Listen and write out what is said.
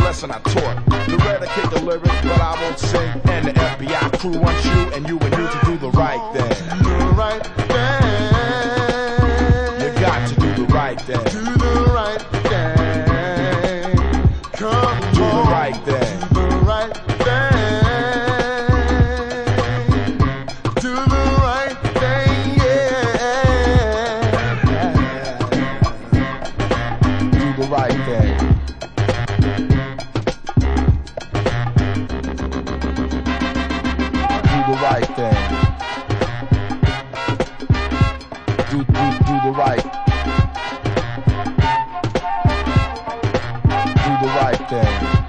lesson I taught. The eradicate the lyrics, but I won't sing. And the FBI crew wants you and you to do the right thing. Do the right thing. You got to do the right thing. Do the right thing. Come Do the on. right thing. Do the right thing. Do the right thing, yeah. Do the right thing. Do the right thing. Do the right. Do the right thing.